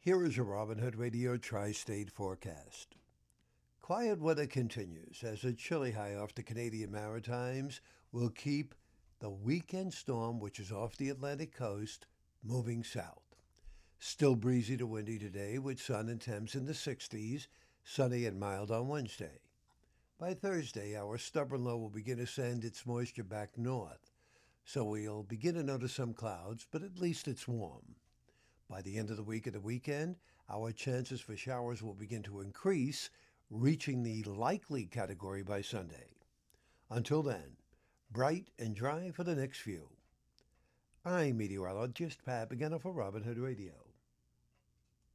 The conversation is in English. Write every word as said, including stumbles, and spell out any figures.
Here is a Robin Hood Radio Tri-State forecast. Quiet weather continues as a chilly high off the Canadian Maritimes will keep the weekend storm, which is off the Atlantic coast, moving south. Still breezy to windy today with sun and temps in the sixties, sunny and mild on Wednesday. By Thursday, our stubborn low will begin to send its moisture back north, so we'll begin to notice some clouds, but at least it's warm. By the end of the week and the weekend, our chances for showers will begin to increase, reaching the likely category by Sunday. Until then, bright and dry for the next few. I'm meteorologist Pat Begana for Robin Hood Radio.